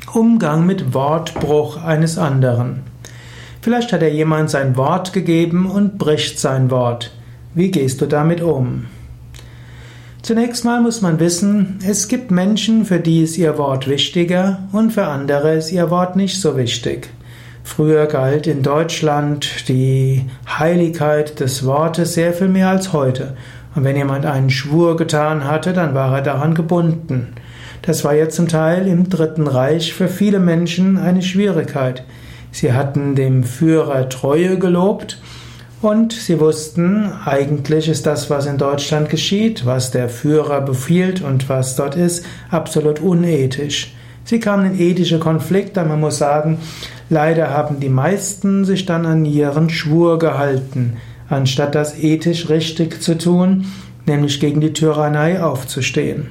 Umgang mit Wortbruch eines anderen. Vielleicht hat dir jemand sein Wort gegeben und bricht sein Wort. Wie gehst du damit um? Zunächst mal muss man wissen, es gibt Menschen, für die ist ihr Wort wichtiger und für andere ist ihr Wort nicht so wichtig. Früher galt in Deutschland die Heiligkeit des Wortes sehr viel mehr als heute. Und wenn jemand einen Schwur getan hatte, dann war er daran gebunden. Das war jetzt zum Teil im Dritten Reich für viele Menschen eine Schwierigkeit. Sie hatten dem Führer Treue gelobt und sie wussten, eigentlich ist das, was in Deutschland geschieht, was der Führer befiehlt und was dort ist, absolut unethisch. Sie kamen in ethische Konflikte, aber man muss sagen, leider haben die meisten sich dann an ihren Schwur gehalten, anstatt das ethisch richtig zu tun, nämlich gegen die Tyrannei aufzustehen.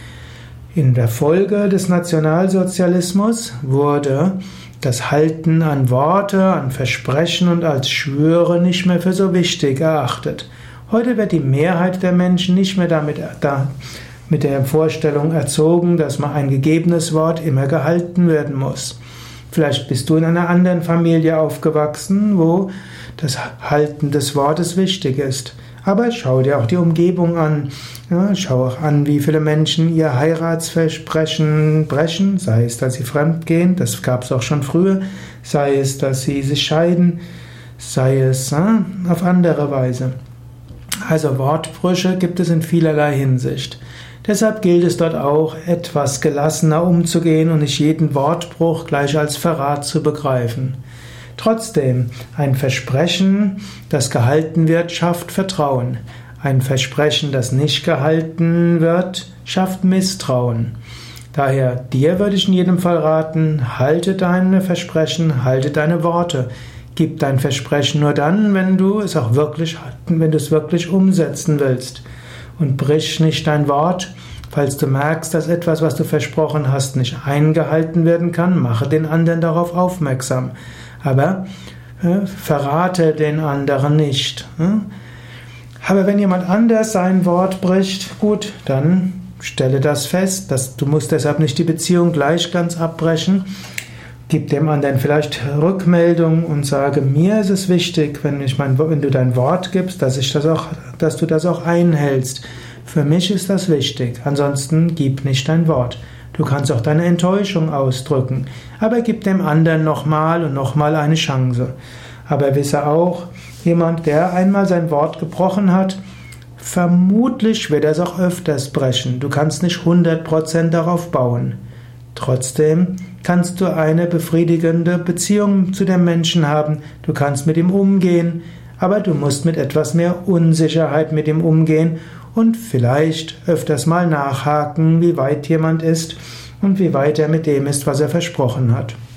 In der Folge des Nationalsozialismus wurde das Halten an Worte, an Versprechen und als Schwüre nicht mehr für so wichtig erachtet. Heute wird die Mehrheit der Menschen nicht mehr mit der Vorstellung erzogen, dass man ein gegebenes Wort immer gehalten werden muss. Vielleicht bist du in einer anderen Familie aufgewachsen, wo das Halten des Wortes wichtig ist. Aber schau dir auch die Umgebung an. Ja, schau auch an, wie viele Menschen ihr Heiratsversprechen brechen, sei es, dass sie fremdgehen, das gab es auch schon früher, sei es, dass sie sich scheiden, sei es auf andere Weise. Also Wortbrüche gibt es in vielerlei Hinsicht. Deshalb gilt es dort auch, etwas gelassener umzugehen und nicht jeden Wortbruch gleich als Verrat zu begreifen. Trotzdem, ein Versprechen, das gehalten wird, schafft Vertrauen. Ein Versprechen, das nicht gehalten wird, schafft Misstrauen. Daher, dir würde ich in jedem Fall raten, halte deine Versprechen, halte deine Worte. Gib dein Versprechen nur dann, wenn du es wirklich umsetzen willst. Und brich nicht dein Wort. Falls du merkst, dass etwas, was du versprochen hast, nicht eingehalten werden kann, mache den anderen darauf aufmerksam. Aber verrate den anderen nicht. Aber wenn jemand anders sein Wort bricht, gut, dann stelle das fest, du musst deshalb nicht die Beziehung gleich ganz abbrechen. Gib dem anderen vielleicht Rückmeldung und sage, mir ist es wichtig, wenn du dein Wort gibst, dass du das auch einhältst. Für mich ist das wichtig. Ansonsten gib nicht dein Wort. Du kannst auch deine Enttäuschung ausdrücken, aber gib dem anderen nochmal und nochmal eine Chance. Aber wisse auch, jemand, der einmal sein Wort gebrochen hat, vermutlich wird er es auch öfters brechen. Du kannst nicht 100% darauf bauen. Trotzdem kannst du eine befriedigende Beziehung zu dem Menschen haben. Du kannst mit ihm umgehen, aber du musst mit etwas mehr Unsicherheit mit ihm umgehen und vielleicht öfters mal nachhaken, wie weit jemand ist und wie weit er mit dem ist, was er versprochen hat.